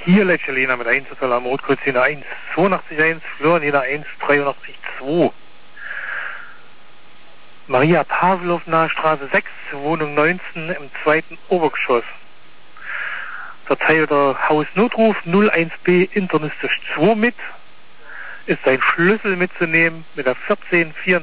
Hier Leccelina mit 1 am Rotkreuz Jena 1, 82.1, Florian Jena 1, 83.2. Maria Pavlovna Straße 6, Wohnung 19 im 2. Obergeschoss. Verteilter Hausnotruf 01B internistisch 2 mit. Ist ein Schlüssel mitzunehmen mit der 1424